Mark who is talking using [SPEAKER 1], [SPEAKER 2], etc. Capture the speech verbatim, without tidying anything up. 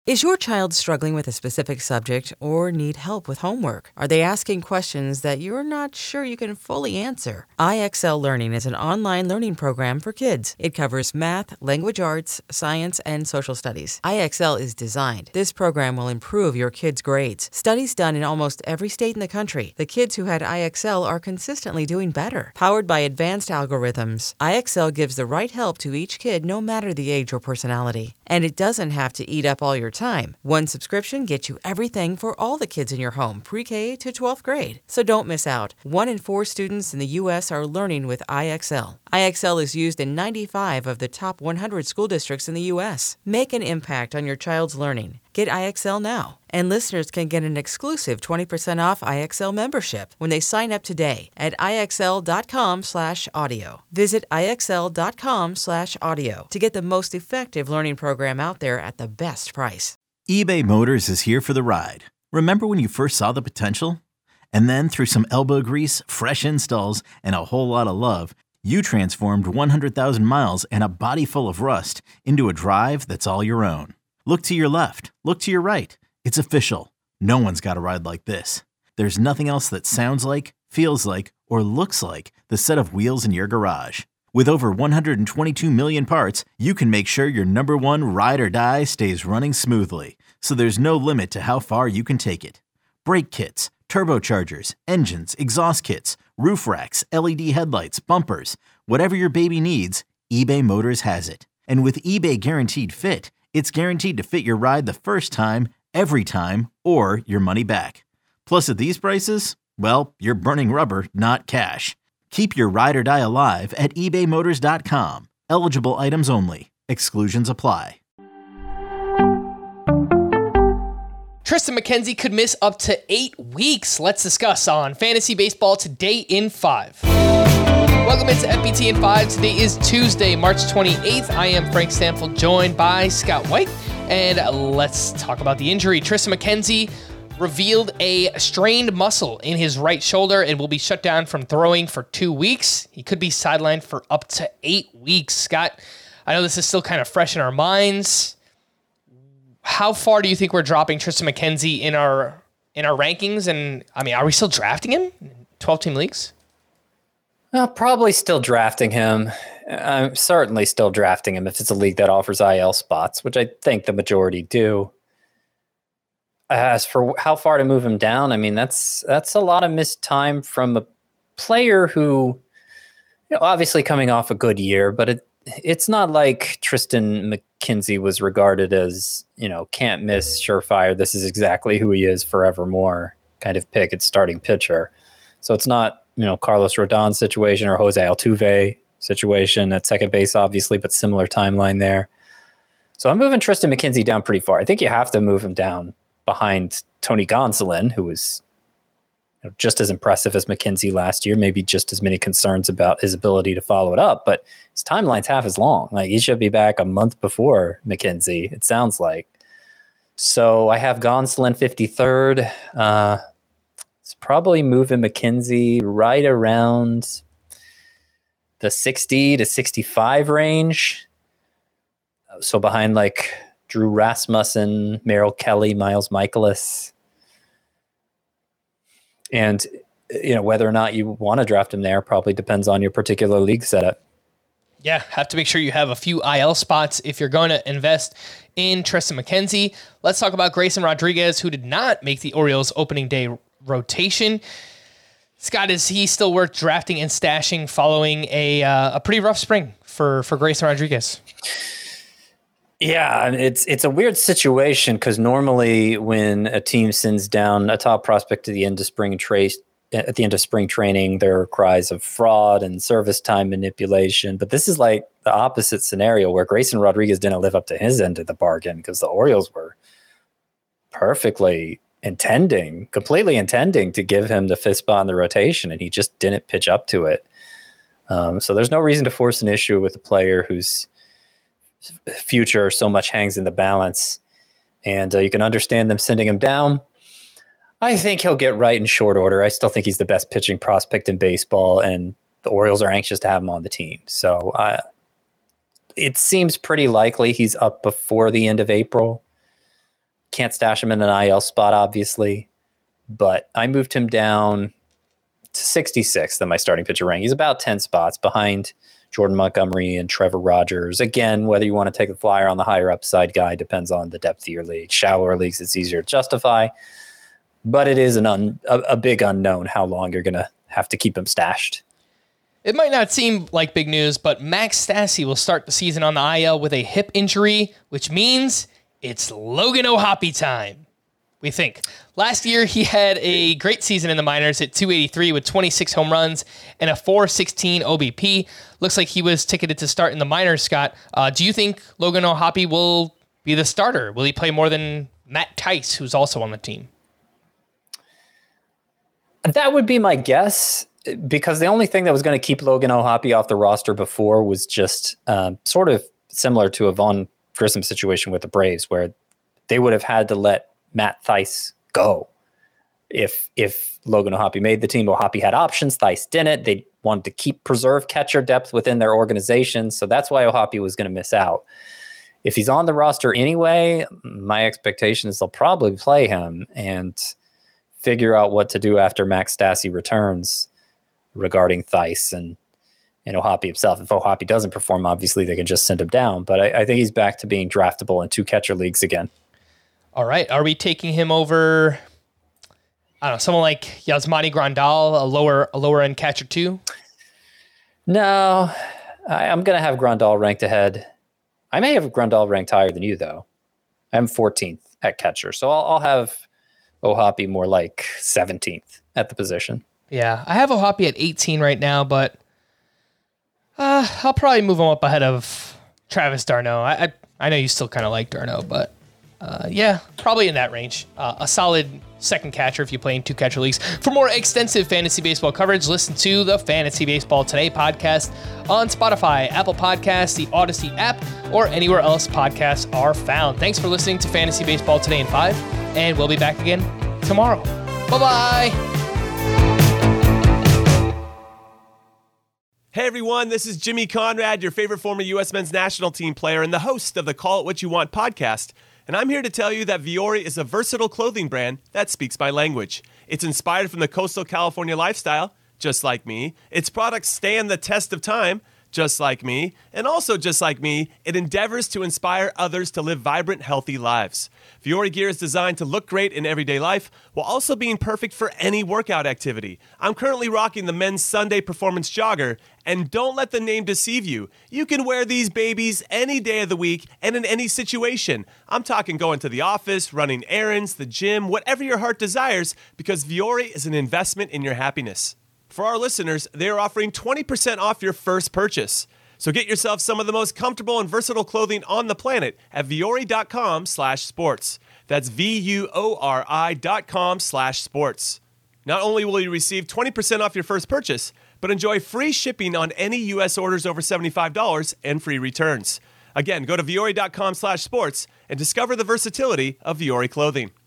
[SPEAKER 1] Is your child struggling with a specific subject or need help with homework? Are they asking questions that you're not sure you can fully answer? I X L Learning is an online learning program for kids. It covers math, language arts, science, and social studies. I X L is designed. This program will improve your kids' grades. Studies done in almost every state in the country. The kids who had I X L are consistently doing better. Powered by advanced algorithms, I X L gives the right help to each kid no matter the age or personality. And it doesn't have to eat up all your time. One subscription gets you everything for all the kids in your home, pre-K to twelfth grade. So don't miss out. One in four students in the U S are learning with I X L. I X L is used in ninety-five of the top one hundred school districts in the U S. Make an impact on your child's learning. Get I X L now. And listeners can get an exclusive twenty percent off I X L membership when they sign up today at IXL.com slash audio. Visit IXL.com slash audio to get the most effective learning program out there at the best price.
[SPEAKER 2] eBay Motors is here for the ride. Remember when you first saw the potential? And then through some elbow grease, fresh installs, and a whole lot of love, you transformed one hundred thousand miles and a body full of rust into a drive that's all your own. Look to your left. Look to your right. It's official. No one's got a ride like this. There's nothing else that sounds like, feels like, or looks like the set of wheels in your garage. With over one hundred twenty-two million parts, you can make sure your number one ride or die stays running smoothly. So there's no limit to how far you can take it. Brake kits, turbochargers, engines, exhaust kits, roof racks, L E D headlights, bumpers, whatever your baby needs, eBay Motors has it. And with eBay Guaranteed Fit, it's guaranteed to fit your ride the first time, every time, or your money back. Plus, at these prices, well, you're burning rubber, not cash. Keep your ride or die alive at ebay motors dot com. Eligible items only. Exclusions apply.
[SPEAKER 3] Triston McKenzie could miss up to eight weeks. Let's discuss on Fantasy Baseball Today in five. Welcome into F B T in five. Today is Tuesday, March twenty-eighth. I am Frank Stanfield, joined by Scott White. And let's talk about the injury. Triston McKenzie revealed a strained muscle in his right shoulder and will be shut down from throwing for two weeks. He could be sidelined for up to eight weeks. Scott, I know this is still kind of fresh in our minds. How far do you think we're dropping Triston McKenzie in our in our rankings? And I mean, are we still drafting him in twelve-team leagues?
[SPEAKER 4] Well, probably still drafting him. I'm certainly still drafting him if it's a league that offers I L spots, which I think the majority do. As for how far to move him down, I mean, that's that's a lot of missed time from a player who, you know, obviously coming off a good year, but it it's not like Triston McKenzie was regarded as, you know, can't miss, surefire, this is exactly who he is forevermore kind of pick at starting pitcher. So it's not, you know, Carlos Rodon situation or Jose Altuve situation at second base, obviously, but similar timeline there. So I'm moving Triston McKenzie down pretty far. I think you have to move him down behind Tony Gonsolin, who was, you know, just as impressive as McKenzie last year, maybe just as many concerns about his ability to follow it up, but his timeline's half as long. Like, he should be back a month before McKenzie, it sounds like. So I have Gonsolin fifty-third. Uh, it's probably moving McKenzie right around the sixty to sixty-five range. So behind like Drew Rasmussen, Merrill Kelly, Miles Michaelis. And, you know, whether or not you want to draft him there probably depends on your particular league setup.
[SPEAKER 3] Yeah, have to make sure you have a few I L spots if you're going to invest in Triston McKenzie. Let's talk about Grayson Rodriguez, who did not make the Orioles opening day rotation. Scott, is he still worth drafting and stashing following a uh, a pretty rough spring for, for Grayson Rodriguez?
[SPEAKER 4] Yeah, it's it's a weird situation because normally when a team sends down a top prospect to the end of spring trace at the end of spring training, there are cries of fraud and service time manipulation. But this is like the opposite scenario where Grayson Rodriguez didn't live up to his end of the bargain because the Orioles were perfectly intending, completely intending to give him the fifth spot in the rotation, and he just didn't pitch up to it. Um, so there's no reason to force an issue with a player whose future so much hangs in the balance. And uh, you can understand them sending him down. I think he'll get right in short order. I still think he's the best pitching prospect in baseball, and the Orioles are anxious to have him on the team. So uh, it seems pretty likely he's up before the end of April. Can't stash him in an I L spot, obviously, but I moved him down to sixty-sixth in my starting pitcher rank. He's about ten spots behind Jordan Montgomery and Trevor Rogers. Again, whether you want to take the flyer on the higher upside guy depends on the depth of your league. Shallower leagues, it's easier to justify, but it is an un, a, a big unknown how long you're going to have to keep him stashed.
[SPEAKER 3] It might not seem like big news, but Max Stassi will start the season on the I L with a hip injury, which means it's Logan O'Hoppe time, we think. Last year, he had a great season in the minors at two eighty-three with twenty-six home runs and a four sixteen O B P. Looks like he was ticketed to start in the minors, Scott. Uh, do you think Logan O'Hoppe will be the starter? Will he play more than Matt Tice, who's also on the team?
[SPEAKER 4] That would be my guess, because the only thing that was going to keep Logan O'Hoppe off the roster before was just um, sort of similar to a Vaughn Grissom situation with the Braves, where they would have had to let Matt Tice go. If if Logan O'Hoppe made the team, O'Hoppe had options, Tice didn't. They wanted to keep preserve catcher depth within their organization, so that's why O'Hoppe was going to miss out. If he's on the roster anyway, my expectation is they'll probably play him and figure out what to do after Max Stassi returns regarding Tice and, and O'Hoppe himself. If O'Hoppe doesn't perform, obviously they can just send him down, but I, I think he's back to being draftable in two catcher leagues again.
[SPEAKER 3] All right. Are we taking him over, I don't know, someone like Yasmani Grandal, a lower a lower end catcher too?
[SPEAKER 4] No, I, I'm going to have Grandal ranked ahead. I may have Grandal ranked higher than you, though. I'm fourteenth at catcher, so I'll, I'll have O'Hoppe more like seventeenth at the position.
[SPEAKER 3] Yeah, I have O'Hoppe at eighteen right now, but uh, I'll probably move him up ahead of Travis d'Arnaud. I I, I know you still kind of like d'Arnaud, but uh, yeah, probably in that range. Uh, a solid second catcher if you play in two catcher leagues. For more extensive fantasy baseball coverage, listen to the Fantasy Baseball Today podcast on Spotify, Apple Podcasts, the Odyssey app, or anywhere else podcasts are found. Thanks for listening to Fantasy Baseball Today in five, and we'll be back again tomorrow. Bye-bye.
[SPEAKER 5] Hey everyone, this is Jimmy Conrad, your favorite former U S men's national team player and the host of the Call It What You Want podcast. And I'm here to tell you that Vuori is a versatile clothing brand that speaks my language. It's inspired from the coastal California lifestyle, just like me. Its products stand the test of time, just like me. And also just like me, it endeavors to inspire others to live vibrant, healthy lives. Vuori gear is designed to look great in everyday life while also being perfect for any workout activity. I'm currently rocking the men's Sunday Performance Jogger, and don't let the name deceive you. You can wear these babies any day of the week and in any situation. I'm talking going to the office, running errands, the gym, whatever your heart desires, because Vuori is an investment in your happiness. For our listeners, they are offering twenty percent off your first purchase. So get yourself some of the most comfortable and versatile clothing on the planet at vuori.com slash sports. That's V-U-O-R-I dot com slash sports. Not only will you receive twenty percent off your first purchase, but enjoy free shipping on any U S orders over seventy-five dollars and free returns. Again, go to vuori.com slash sports and discover the versatility of Vuori clothing.